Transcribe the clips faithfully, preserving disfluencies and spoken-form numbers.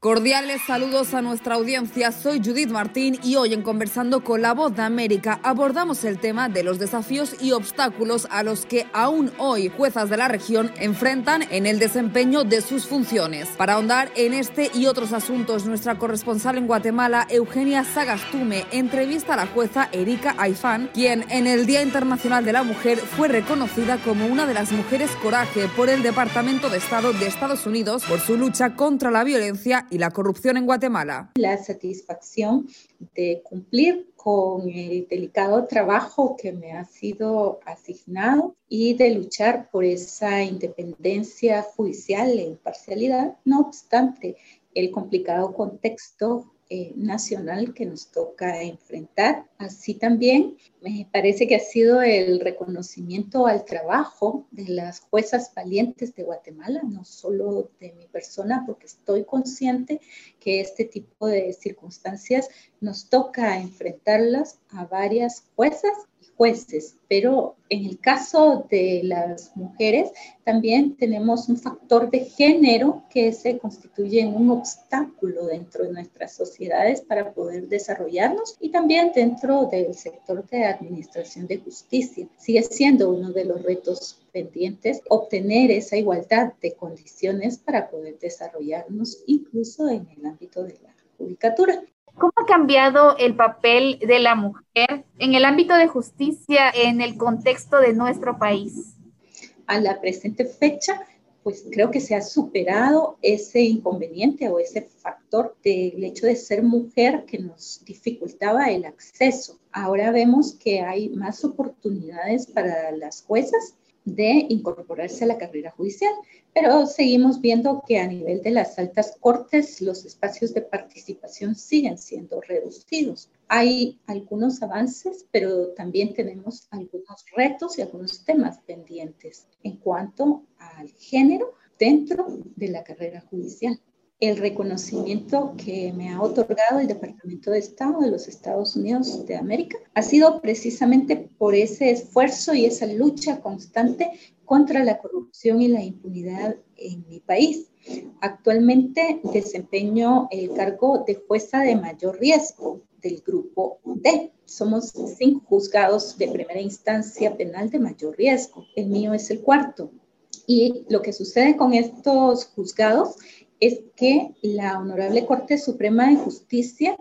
Cordiales saludos a nuestra audiencia, soy Judith Martín y hoy en Conversando con la Voz de América abordamos el tema de los desafíos y obstáculos a los que aún hoy juezas de la región enfrentan en el desempeño de sus funciones. Para ahondar en este y otros asuntos, nuestra corresponsal en Guatemala, Eugenia Sagastume, entrevista a la jueza Erika Aifán, quien en el Día Internacional de la Mujer fue reconocida como una de las mujeres coraje por el Departamento de Estado de Estados Unidos por su lucha contra la violencia y la corrupción en Guatemala. La satisfacción de cumplir con el delicado trabajo que me ha sido asignado y de luchar por esa independencia judicial e imparcialidad, no obstante el complicado contexto eh, nacional que nos toca enfrentar. Así también me parece que ha sido el reconocimiento al trabajo de las juezas valientes de Guatemala, no solo de mi persona, porque estoy consciente que este tipo de circunstancias nos toca enfrentarlas a varias juezas y jueces, pero en el caso de las mujeres también tenemos un factor de género que se constituye en un obstáculo dentro de nuestras sociedades para poder desarrollarnos y también dentro del sector de administración de justicia. Sigue siendo uno de los retos pendientes obtener esa igualdad de condiciones para poder desarrollarnos incluso en el ámbito de la judicatura. ¿Cómo ha cambiado el papel de la mujer en el ámbito de justicia en el contexto de nuestro país? A la presente fecha, pues creo que se ha superado ese inconveniente o ese factor del hecho de ser mujer que nos dificultaba el acceso. Ahora vemos que hay más oportunidades para las juezas de incorporarse a la carrera judicial, pero seguimos viendo que a nivel de las altas cortes los espacios de participación siguen siendo reducidos. Hay algunos avances, pero también tenemos algunos retos y algunos temas pendientes en cuanto al género dentro de la carrera judicial. El reconocimiento que me ha otorgado el Departamento de Estado de los Estados Unidos de América ha sido precisamente por ese esfuerzo y esa lucha constante contra la corrupción y la impunidad en mi país. Actualmente desempeño el cargo de jueza de mayor riesgo del grupo D. Somos cinco juzgados de primera instancia penal de mayor riesgo. El mío es el cuarto. Y lo que sucede con estos juzgados es que la Honorable Corte Suprema de Justicia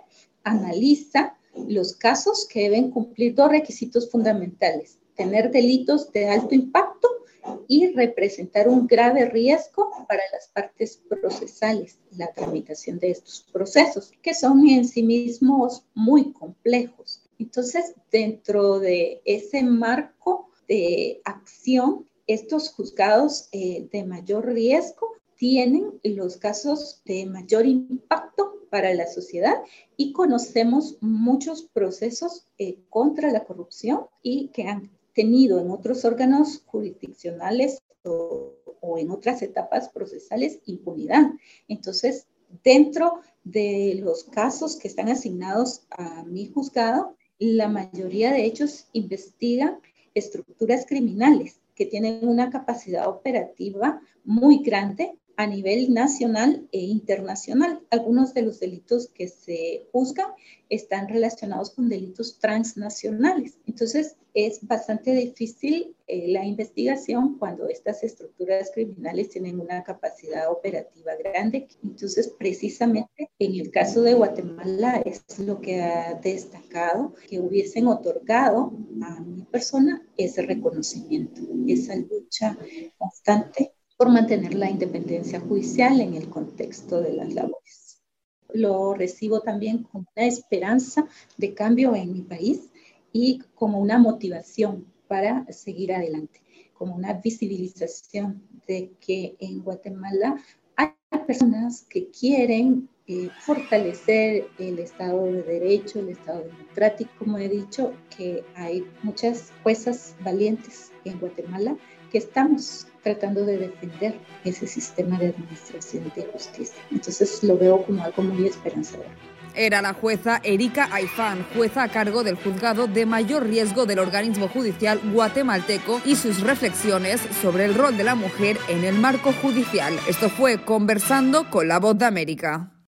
analiza los casos que deben cumplir dos requisitos fundamentales: tener delitos de alto impacto y representar un grave riesgo para las partes procesales, la tramitación de estos procesos, que son en sí mismos muy complejos. Entonces, dentro de ese marco de acción, estos juzgados eh, de mayor riesgo tienen los casos de mayor impacto para la sociedad y conocemos muchos procesos eh, contra la corrupción y que han tenido en otros órganos jurisdiccionales o, o en otras etapas procesales impunidad. Entonces, dentro de los casos que están asignados a mi juzgado, la mayoría de ellos investigan estructuras criminales que tienen una capacidad operativa muy grande a nivel nacional e internacional. Algunos de los delitos que se juzgan están relacionados con delitos transnacionales. Entonces, es bastante difícil eh, la investigación cuando estas estructuras criminales tienen una capacidad operativa grande. Entonces, precisamente en el caso de Guatemala es lo que ha destacado, que hubiesen otorgado a mi persona ese reconocimiento, esa lucha constante por mantener la independencia judicial en el contexto de las labores. Lo recibo también como una esperanza de cambio en mi país y como una motivación para seguir adelante, como una visibilización de que en Guatemala hay personas que quieren eh, fortalecer el Estado de Derecho, el Estado democrático. Como he dicho, que hay muchas juezas valientes en Guatemala que estamos tratando de defender ese sistema de administración de justicia. Entonces lo veo como algo muy esperanzador. Era la jueza Erika Aifán, jueza a cargo del juzgado de mayor riesgo del organismo judicial guatemalteco, y sus reflexiones sobre el rol de la mujer en el marco judicial. Esto fue Conversando con la Voz de América.